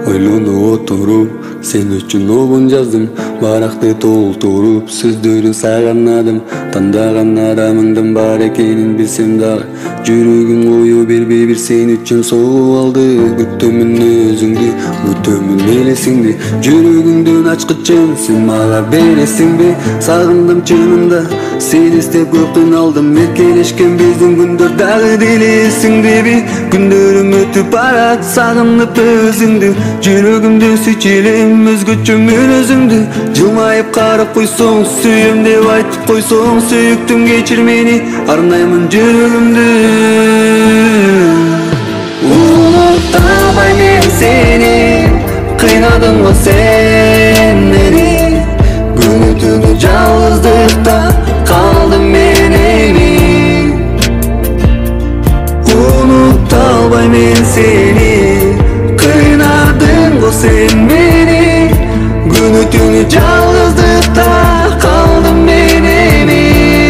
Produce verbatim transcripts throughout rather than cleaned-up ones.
ойлонуп отуруп сен үчүн обун жаздым, баракты толтуруп сөздөрүн сагынадым. Тандаган адамыңдын бар экенин билсем дагы, жүрөгүм ою бербей бир сен үчүн согуп алды. Күтөмүн өзүңдү, күтөмүн элесиңди, жүрөгүңдүн ачкычын сен мага бересиңби? Сагындым чынында сени издеп көп кыйналдым, эркелешкен биздин күндөр дагы деле эсиңдеби? Күндөрүм өтүп барат сагынып өзүңдү, жүрөгүмдө сүйчүлүм өзгөчөмүн өзүңдү. Жылмайып карап койсоң, сүйөм деп айтып койсоң, сүйүктүм кечир мени, арнаймын жүрөгүмдү. Унута албай мен сени, кыйнадың го сен мени, күнү түнү жалгыздыкта калдым мен эми. Унута албай мен сени, кыйнадың го сен мени, күнү түнү жалгыздыкта калдым мен эми.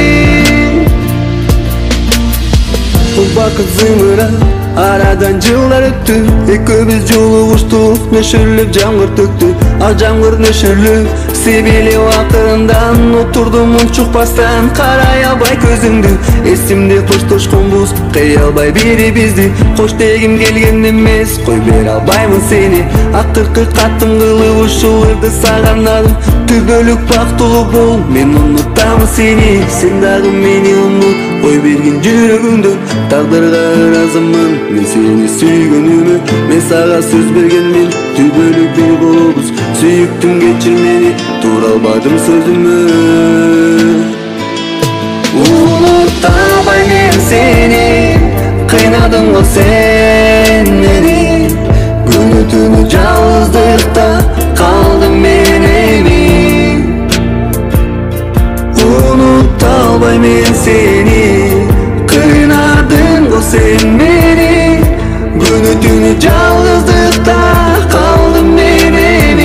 Убакыт зымырап арадан жылдар өттү, экөөбүз жолугуштук, нөшөрлөп жамгыр төктү. Ак жамгыр нөшөрлөп себелеп акырындан отурдум унчукпастан, карай албай көзүңдү. Эсимде коштошконбуз, кый албай бири-бизди, кош дегим келген эмес, кой бере албаймын сени. Акыркы катым кылып ушул ырды сагынадым, түбөлүк бактылуу бол, мен унутамын сени, сен дагы мени унут. Ой берген жүрөгүңдөн тагдырга ыраазымын, мен сени сүйгөнүмө, мен сага сөз бергенмин, түбөлүк бир болобуз. Сүйүктүм кечир мени, тура албадым сөзүмө. Унута албай мен сени, кыйнадың го сен мени, күнү түнү жалгыздыкта калдым мен эми. Унута албай мен сени, кыйнадың го сен мени, күнү түнү жалгыздыкта калдым мен эми.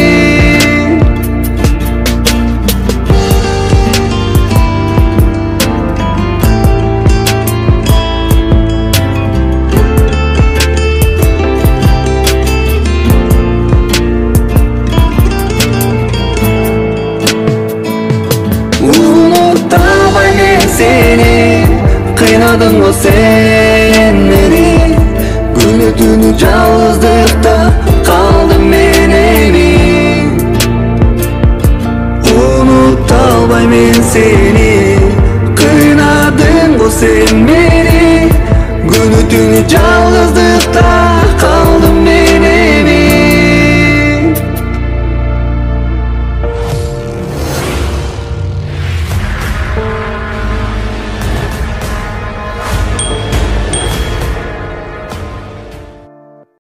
Унута албай мен сени, кыйнадың го сен мени, күнү түнү жалгыздыкта